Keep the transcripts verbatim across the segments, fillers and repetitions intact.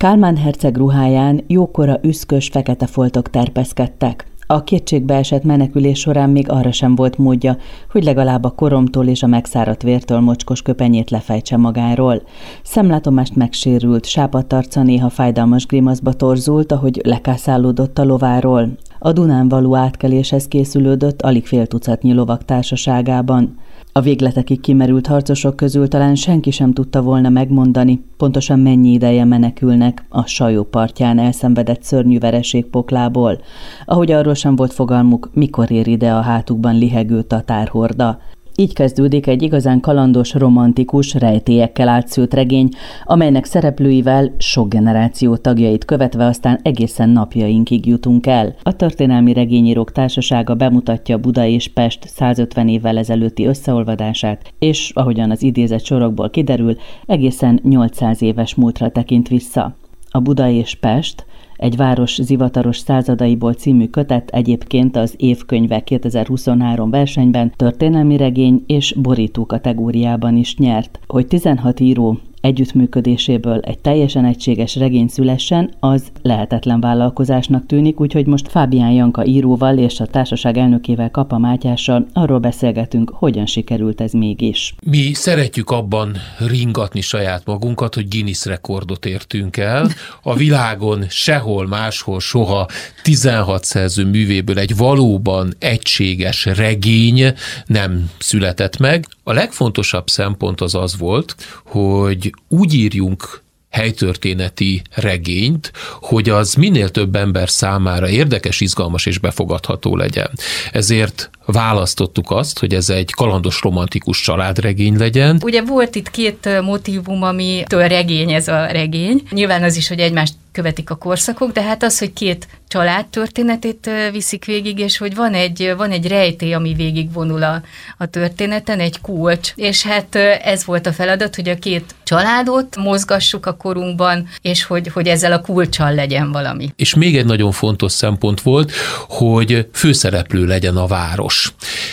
Kálmán herceg ruháján jókora üszkös fekete foltok terpeszkedtek. A kétségbeesett menekülés során még arra sem volt módja, hogy legalább a koromtól és a megszáradt vértől mocskos köpenyét lefejtse magáról. Szemlátomást megsérült, sápadt arca néha fájdalmas grimaszba torzult, ahogy lekászálódott a lováról. A Dunán való átkeléshez készülődött alig fél tucatnyi lovag társaságában. A végletekig kimerült harcosok közül talán senki sem tudta volna megmondani, pontosan mennyi ideje menekülnek a Sajó partján elszenvedett szörnyű vereségpoklából, ahogy arról sem volt fogalmuk, mikor ér ide a hátukban lihegő tatárhorda. Így kezdődik egy igazán kalandos, romantikus, rejtélyekkel átszült regény, amelynek szereplőivel sok generáció tagjait követve aztán egészen napjainkig jutunk el. A Történelmi Regényírók Társasága bemutatja Buda és Pest százötven évvel ezelőtti összeolvadását, és ahogyan az idézett sorokból kiderül, egészen nyolcszáz éves múltra tekint vissza. A Buda és Pest, egy város zivataros századaiból című kötet egyébként az évkönyve kétezer-huszonhárom versenyben történelmi regény és borító kategóriában is nyert. Hogy tizenhat író együttműködéséből egy teljesen egységes regény szülessen, az lehetetlen vállalkozásnak tűnik, úgyhogy most Fábián Janka íróval és a társaság elnökével, Kapa Mátyással arról beszélgetünk, hogyan sikerült ez mégis. Mi szeretjük abban ringatni saját magunkat, hogy Guinness rekordot értünk el. A világon sehol máshol soha tizenhat szerző művéből egy valóban egységes regény nem született meg. A legfontosabb szempont az az volt, hogy úgy írjunk helytörténeti regényt, hogy az minél több ember számára érdekes, izgalmas és befogadható legyen. Ezért választottuk azt, hogy ez egy kalandos, romantikus családregény legyen. Ugye volt itt két motívum, amitől regény ez a regény. Nyilván az is, hogy egymást követik a korszakok, de hát az, hogy két család történetét viszik végig, és hogy van egy, van egy rejtély, ami végigvonul a, a történeten, egy kulcs. És hát ez volt a feladat, hogy a két családot mozgassuk a korunkban, és hogy, hogy ezzel a kulccsal legyen valami. És még egy nagyon fontos szempont volt, hogy főszereplő legyen a város.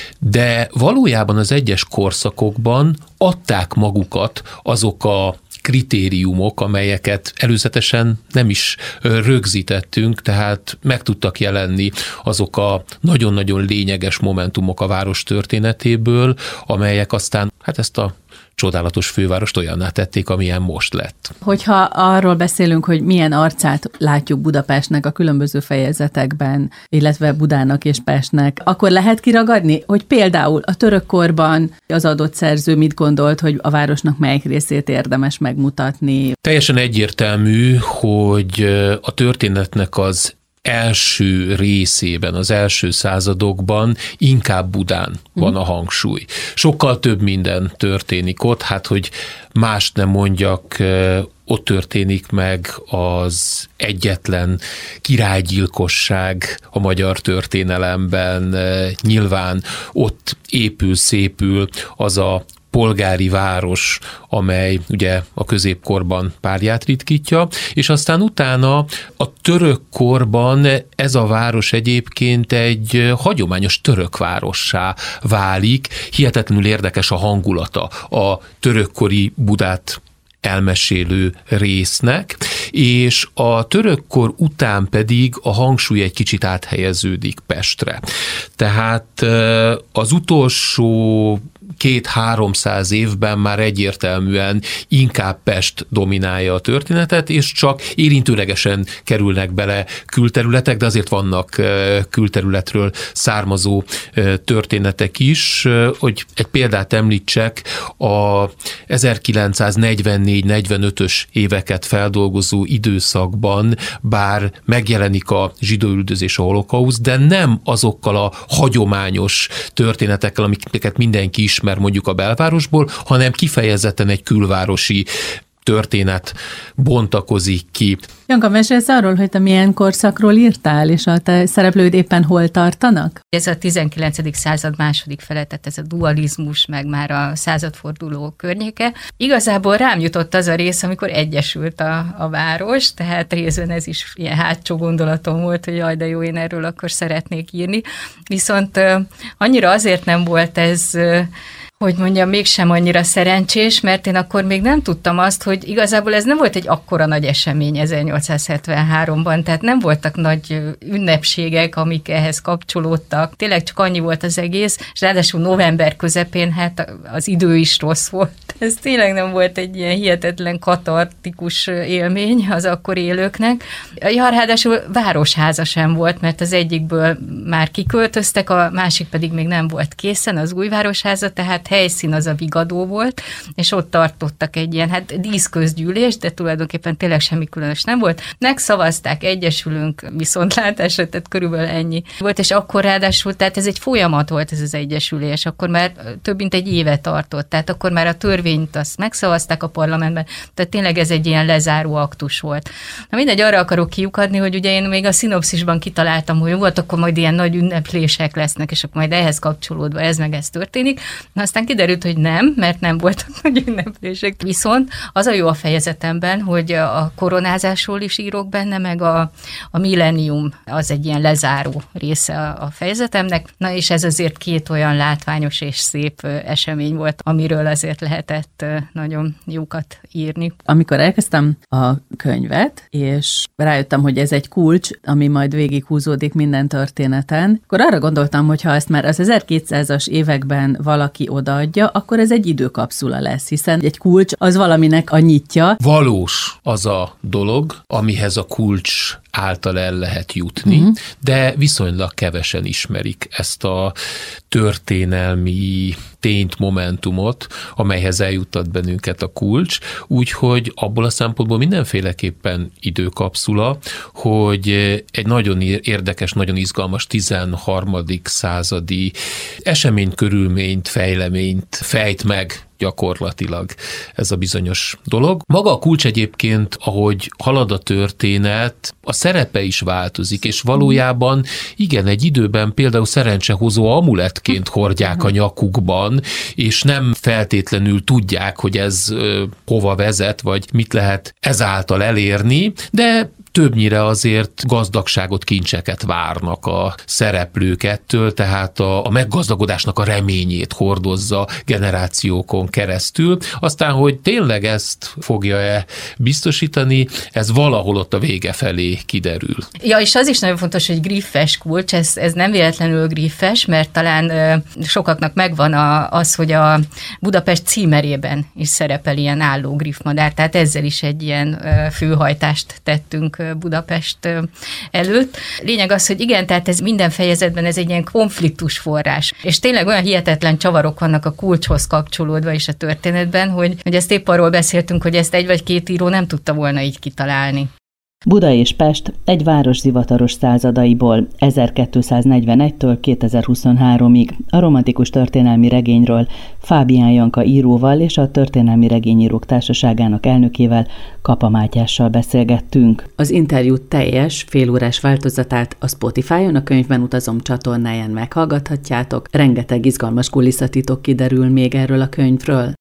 De valójában az egyes korszakokban adták magukat azok a kritériumok, amelyeket előzetesen nem is rögzítettünk, tehát meg tudtak jelenni azok a nagyon-nagyon lényeges momentumok a város történetéből, amelyek aztán hát ezt a csodálatos fővárost olyanná tették, amilyen most lett. Hogyha arról beszélünk, hogy milyen arcát látjuk Budapestnek a különböző fejezetekben, illetve Budának és Pestnek, akkor lehet kiragadni, hogy például a török korban az adott szerző mit gondolt, hogy a városnak melyik részét érdemes megmutatni? Teljesen egyértelmű, hogy a történetnek az első részében, az első századokban inkább Budán van a hangsúly. Sokkal több minden történik ott, hát hogy mást nem mondjak, ott történik meg az egyetlen királygyilkosság a magyar történelemben. Nyilván ott épül, szépül az a polgári város, amely ugye a középkorban párját ritkítja, és aztán utána a török korban ez a város egyébként egy hagyományos török várossá válik. Hihetetlenül érdekes a hangulata a törökkori Budát elmesélő résznek, és a törökkor után pedig a hangsúly egy kicsit áthelyeződik Pestre. Tehát az utolsó két-háromszáz évben már egyértelműen inkább Pest dominálja a történetet, és csak érintőlegesen kerülnek bele külterületek, de azért vannak külterületről származó történetek is. Hogy egy példát említsek, a ezerkilencszáznegyvennégy negyvenötös éveket feldolgozó időszakban, bár megjelenik a zsidóüldözés, a holokauszt, de nem azokkal a hagyományos történetekkel, amiket mindenki ismer mondjuk a belvárosból, hanem kifejezetten egy külvárosi történet bontakozik ki. Janka, mesélsz arról, hogy te milyen korszakról írtál, és a te szereplőid éppen hol tartanak? Ez a tizenkilencedik század második fele, tehát ez a dualizmus, meg már a századforduló környéke. Igazából rám jutott az a rész, amikor egyesült a, a város, tehát részben ez is ilyen hátsó gondolatom volt, hogy jaj, de jó, én erről akkor szeretnék írni. Viszont uh, annyira azért nem volt ez... Uh, hogy mondjam, mégsem annyira szerencsés, mert én akkor még nem tudtam azt, hogy igazából ez nem volt egy akkora nagy esemény ezernyolcszázhetvenháromban, tehát nem voltak nagy ünnepségek, amik ehhez kapcsolódtak. Tényleg csak annyi volt az egész, és ráadásul november közepén, hát az idő is rossz volt. Ez tényleg nem volt egy ilyen hihetetlen katartikus élmény az akkor élőknek. Ja, ráadásul városháza sem volt, mert az egyikből már kiköltöztek, a másik pedig még nem volt készen, az új városháza, tehát helyszín az a Vigadó volt, és ott tartottak egy ilyen, hát díszközgyűlést, de tulajdonképpen tényleg semmi különös nem volt. Megszavazták, egyesülünk viszontlátásra, tehát körülbelül ennyi volt, és akkor ráadásul, tehát ez egy folyamat volt ez az egyesülés, akkor már több mint egy éve tartott, tehát akkor már a törvényt azt megszavazták a parlamentben, tehát tényleg ez egy ilyen lezáró aktus volt. Na mindegy, arra akarok kiukadni, hogy ugye én még a szinopszisban kitaláltam, hogy volt, akkor majd ilyen nagy ünneplések lesznek, és akkor majd ehhez kapcsolódva ez meg ez történik. Na aztán kiderült, hogy nem, mert nem voltak nagy ünneplések. Viszont az a jó a fejezetemben, hogy a koronázásról is írok benne, meg a, a millennium az egy ilyen lezáró része a fejezetemnek. Na és ez azért két olyan látványos és szép esemény volt, amiről azért lehetett nagyon jókat írni. Amikor elkezdtem a könyvet, és rájöttem, hogy ez egy kulcs, ami majd végighúzódik minden történeten, akkor arra gondoltam, hogy ha ezt már az ezerkétszázas években valaki odaadja, akkor ez egy időkapszula lesz, hiszen egy kulcs az valaminek a nyitja. Valós az a dolog, amihez a kulcs által el lehet jutni, uh-huh. de viszonylag kevesen ismerik ezt a történelmi tényt, momentumot, amelyhez eljuttat bennünket a kulcs, úgyhogy abból a szempontból mindenféleképpen időkapszula, hogy egy nagyon érdekes, nagyon izgalmas tizenharmadik századi eseménykörülményt, fejleményt fejt meg gyakorlatilag ez a bizonyos dolog. Maga a kulcs egyébként, ahogy halad a történet, a szerepe is változik, és valójában igen, egy időben például szerencsehozó amulettként hordják a nyakukban, és nem feltétlenül tudják, hogy ez ö, hova vezet, vagy mit lehet ezáltal elérni, de többnyire azért gazdagságot, kincseket várnak a szereplők ettől, tehát a, a meggazdagodásnak a reményét hordozza generációkon keresztül. Aztán, hogy tényleg ezt fogja-e biztosítani, ez valahol ott a vége felé kiderül. Ja, és az is nagyon fontos, hogy griffes kulcs, ez, ez nem véletlenül griffes, mert talán ö, sokaknak megvan a, az, hogy a Budapest címerében is szerepel ilyen álló griffmadár, tehát ezzel is egy ilyen ö, főhajtást tettünk Budapest előtt. Lényeg az, hogy igen, tehát ez minden fejezetben ez egy ilyen konfliktus forrás. És tényleg olyan hihetetlen csavarok vannak a kulcshoz kapcsolódva is a történetben, hogy, hogy ezt épp arról beszéltünk, hogy ezt egy vagy két író nem tudta volna így kitalálni. Buda és Pest egy város zivataros századaiból ezerkétszáznegyvenegytől kétezer-huszonháromig a romantikus történelmi regényről Fábián Janka íróval és a Történelmi Regényírók Társaságának elnökével, Kapa Mátyással beszélgettünk. Az interjú teljes félórás változatát a Spotify-on, a Könyvben utazom csatornáján meghallgathatjátok. Rengeteg izgalmas kulisszatitok kiderül még erről a könyvről.